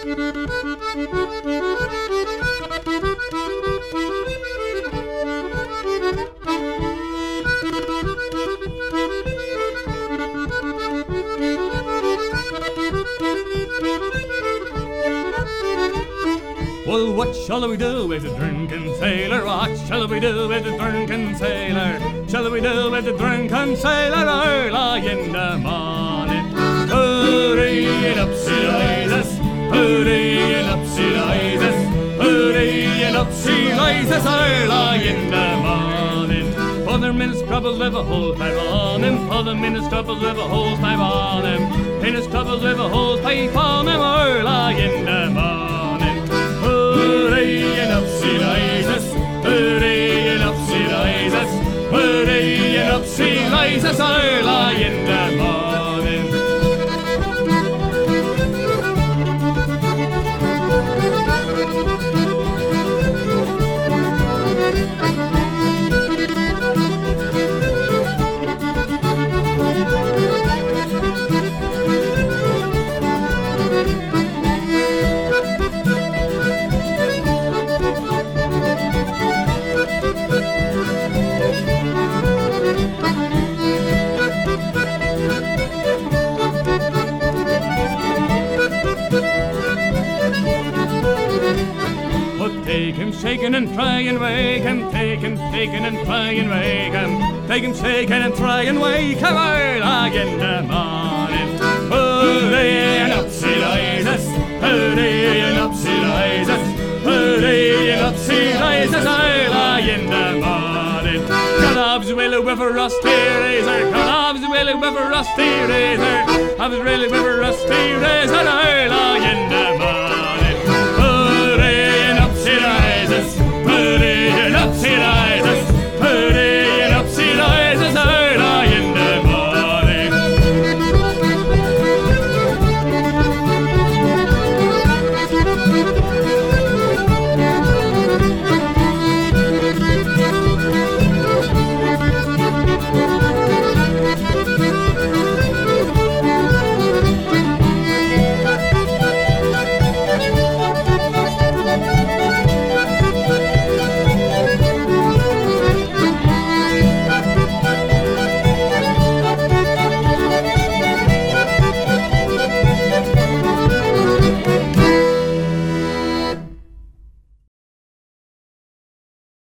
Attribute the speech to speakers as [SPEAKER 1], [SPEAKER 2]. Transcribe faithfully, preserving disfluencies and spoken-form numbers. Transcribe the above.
[SPEAKER 1] Well, what shall we do with the drunken sailor? What shall we do with the drunken sailor? Shall we do with the drunken sailor early in the morning? Hurry and upsy rises, hurry and upsy rises, hurry and upsy rises early in the morning. Father Min's troubles live a whole pipe on him, Father Min's troubles live a whole pipe on him, in his troubles live a whole pipe on him early in the morning. Hurry and upsy rises, hurry and upsy rises, hurry and upsy rises early in the morning. Take him shaking and try and wake him, take him shaking and try and wake him, take him shaking and try and wake him early in the morning. Hurry and upsy rises, hurry and upsy rises, hurry and upsy rises early in the morning. Collabs will with a rusty razor, collabs will with a rusty razor, I was really with a rusty razor early in the morning.